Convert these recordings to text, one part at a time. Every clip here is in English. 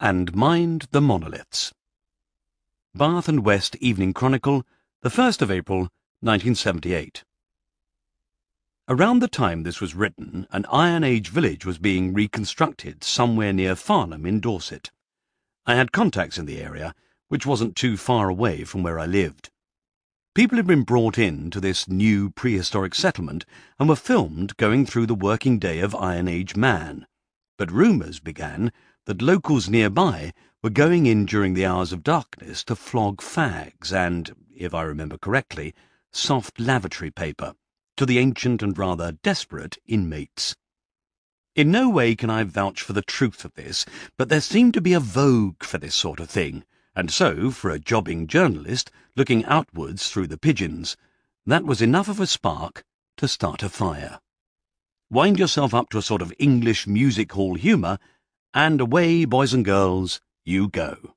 and Mind the Monoliths. Bath and West Evening Chronicle, the 1st of April, 1978. Around the time this was written, an Iron Age village was being reconstructed somewhere near Farnham in Dorset. I had contacts in the area, which wasn't too far away from where I lived. People had been brought in to this new prehistoric settlement and were filmed going through the working day of Iron Age man. But rumours began that locals nearby were going in during the hours of darkness to flog fags and, if I remember correctly, soft lavatory paper to the ancient and rather desperate inmates. In no way can I vouch for the truth of this, but there seemed to be a vogue for this sort of thing, and so, for a jobbing journalist looking outwards through the pigeons, that was enough of a spark to start a fire. Wind yourself up to a sort of English music hall humour, and away, boys and girls, you go.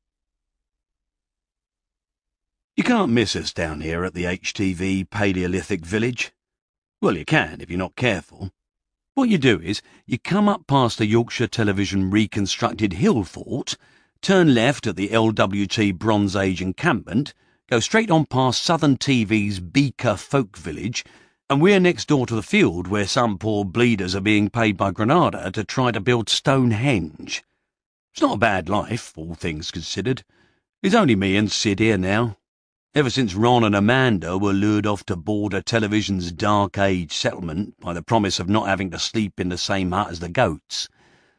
You can't miss us down here at the HTV Paleolithic Village. Well, you can if you're not careful. What you do is, you come up past the Yorkshire Television reconstructed hill fort, turn left at the LWT Bronze Age encampment, go straight on past Southern TV's Beaker Folk Village, and we're next door to the field where some poor bleeders are being paid by Granada to try to build Stonehenge. It's not a bad life, all things considered. It's only me and Sid here now. Ever since Ron and Amanda were lured off to Border Television's Dark Age settlement by the promise of not having to sleep in the same hut as the goats.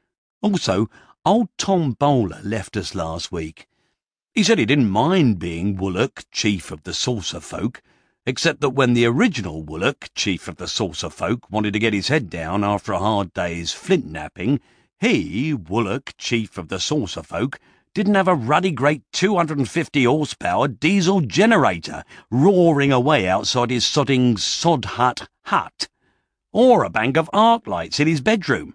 Also, old Tom Bowler left us last week. He said he didn't mind being Woollock, chief of the Saucer Folk, except that when the original Woollock, chief of the Saucer Folk, wanted to get his head down after a hard day's flint napping, he, Woollock, chief of the Saucer Folk, didn't have a ruddy great 250 horsepower diesel generator roaring away outside his sodding sod hut, or a bank of arc lights in his bedroom.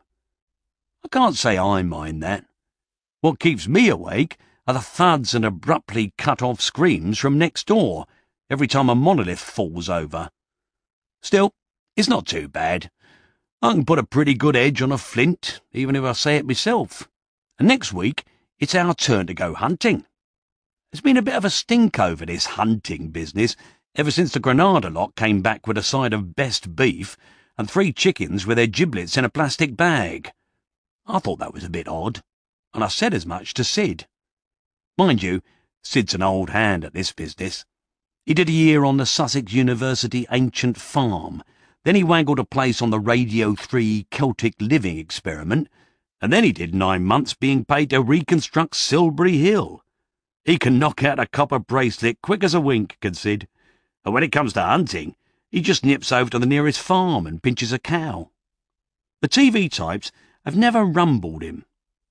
I can't say I mind that. What keeps me awake are the thuds and abruptly cut-off screams from next door every time a monolith falls over. Still, it's not too bad. I can put a pretty good edge on a flint, even if I say it myself. And next week, it's our turn to go hunting. There's been a bit of a stink over this hunting business ever since the Granada lot came back with a side of best beef and 3 chickens with their giblets in a plastic bag. I thought that was a bit odd, and I said as much to Sid. Mind you, Sid's an old hand at this business. He did a year on the Sussex University Ancient Farm, then he wangled a place on the Radio 3 Celtic Living experiment, and then he did 9 months being paid to reconstruct Silbury Hill. He can knock out a copper bracelet quick as a wink, can Sid. And when it comes to hunting, he just nips over to the nearest farm and pinches a cow. The TV types have never rumbled him.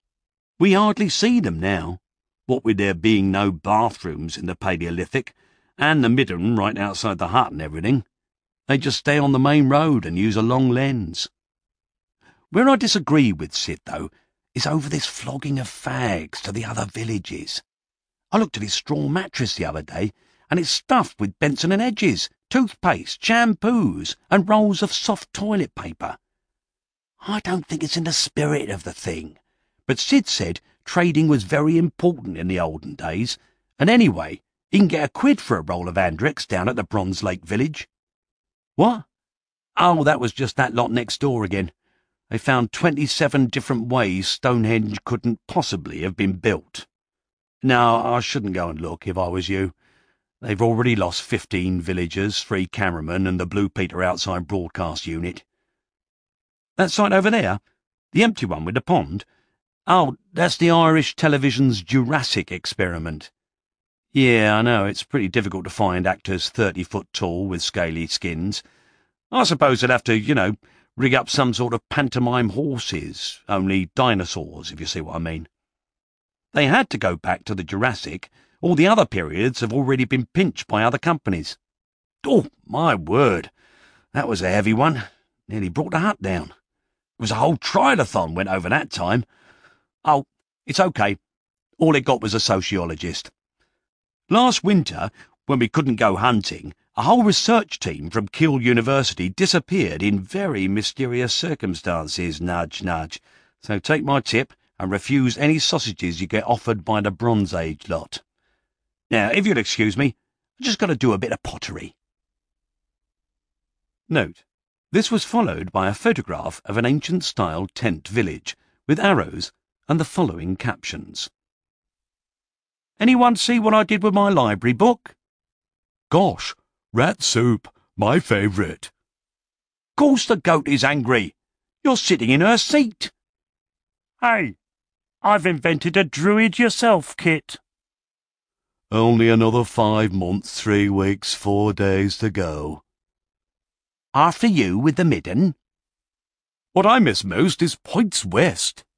We hardly see them now, what with there being no bathrooms in the Paleolithic, and the midden right outside the hut and everything. They just stay on the main road and use a long lens. Where I disagree with Sid, though, is over this flogging of fags to the other villages. I looked at his straw mattress the other day, and it's stuffed with Benson and Hedges, toothpaste, shampoos, and rolls of soft toilet paper. I don't think it's in the spirit of the thing, but Sid said trading was very important in the olden days, and anyway, he can get £1 for a roll of Andrex down at the Bronze Lake Village. What? Oh, that was just that lot next door again. They found 27 different ways Stonehenge couldn't possibly have been built. No, I shouldn't go and look if I was you. They've already lost 15 villagers, 3 cameramen and the Blue Peter outside broadcast unit. That site over there? The empty one with the pond? Oh, that's the Irish Television's Jurassic experiment. Yeah, I know, it's pretty difficult to find actors 30 foot tall with scaly skins. I suppose they'd have to, rig up some sort of pantomime horses, only dinosaurs, if you see what I mean. They had to go back to the Jurassic. All the other periods have already been pinched by other companies. Oh, my word, that was a heavy one. Nearly brought the hut down. It was a whole triathlon went over that time. Oh, it's okay. All it got was a sociologist. Last winter, when we couldn't go hunting, a whole research team from Keele University disappeared in very mysterious circumstances, nudge, nudge. So take my tip and refuse any sausages you get offered by the Bronze Age lot. Now, if you'll excuse me, I've just got to do a bit of pottery. Note: this was followed by a photograph of an ancient-style tent village, with arrows and the following captions. Anyone see what I did with my library book? Gosh, rat soup, my favourite. Course the goat is angry. You're sitting in her seat. Hey, I've invented a druid yourself kit. Only another 5 months, 3 weeks, 4 days to go. After you with the midden. What I miss most is Points West.